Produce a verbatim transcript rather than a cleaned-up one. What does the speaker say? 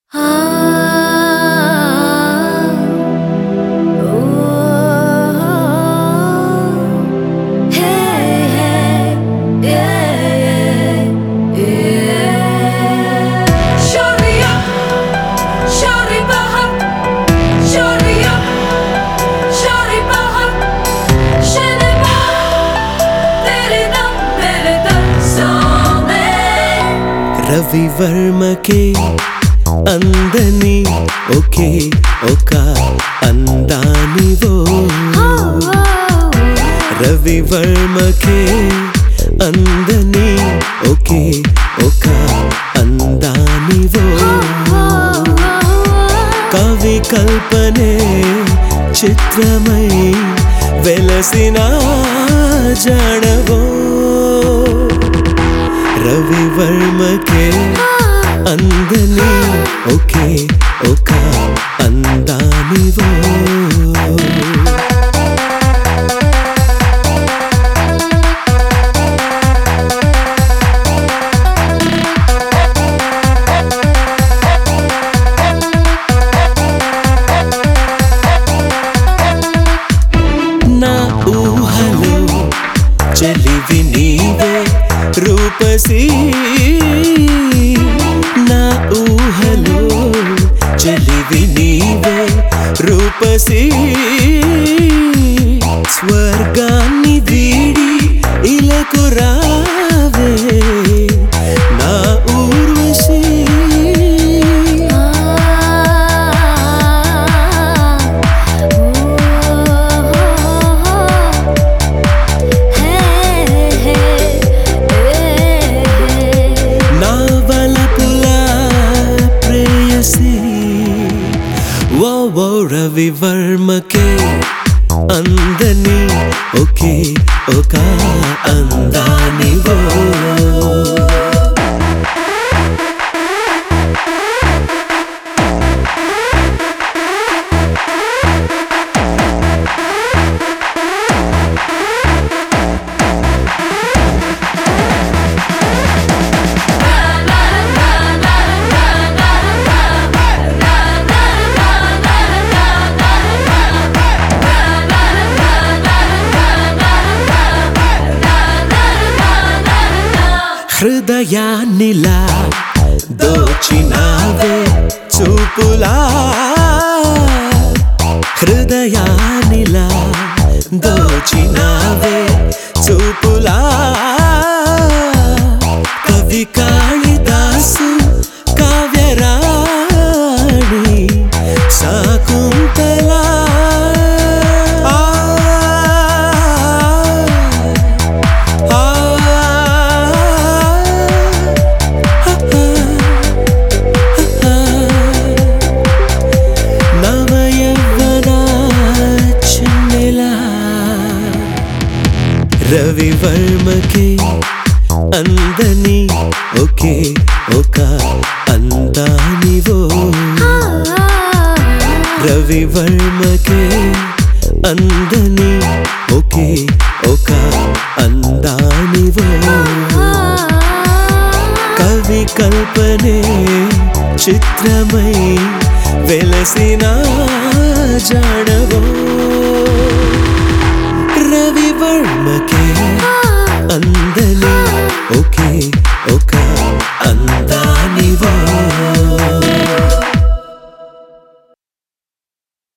రవివర్మకే అందని ఒకే ఒక అందానివో రవివర్మకే అందని ఒకే ఒక అందానివో కవి కల్పనే చిత్రమై వెలసిన జాడవో రవివర్మకే అందని ఒకే ఒక అందానివో నా ఊహలో చలివి నీవే రూపసి నా ఊహలో చలివి నీవే రూపసి స్వర్గాన్ని వీడి ఇలకు రావే నా ఊర్వశి ఓ రవివర్మకే అందని ఒకే ఒక అందానివో హృదయాన్నిలా దోచినావే చూపులా హృదయాన్నిలా దోచినావే చూపులా కవి కాళిదాసు కావ్యరాణి శాకుంతలా రవివర్మకే అందని ఒకే ఒక అందానివో రవివర్మకే అందని ఒకే ఒక అందానివో కవి కల్పనే చిత్రమై వెలసిన జాడవో రవివర్మకే